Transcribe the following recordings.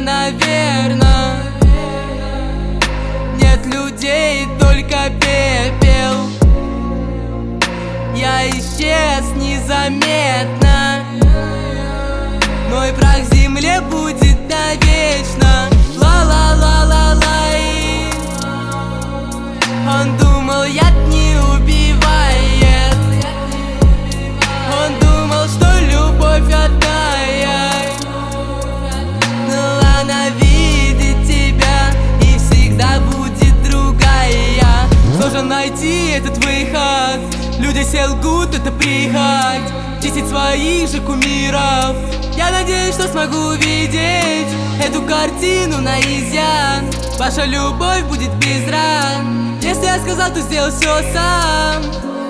наверно. Нет людей, только пепел. Я исчез незаметно. Мой прах в земле будет навечно. Ла-ла-ла-ла-лай. Он думал, яд не убивает. Он думал, что любовь одна. Но она видит тебя, и всегда будет другая. Сложно найти этот выход. Люди все лгут, это прихоть. Чистить своих же кумиров. Я надеюсь, что смогу увидеть эту картину на изъян. Ваша любовь будет без ран. Если я сказал, то сделал все сам.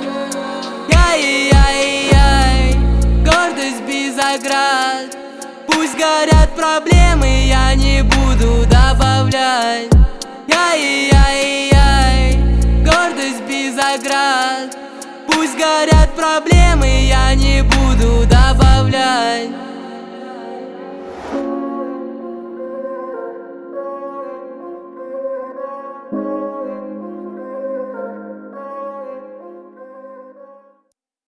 Яй-яй-яй, гордость без оград. Пусть горят проблемы, я не буду добавлять. Яй-яй-яй, гордость без оград. Пусть горят проблемы, я не буду добавлять.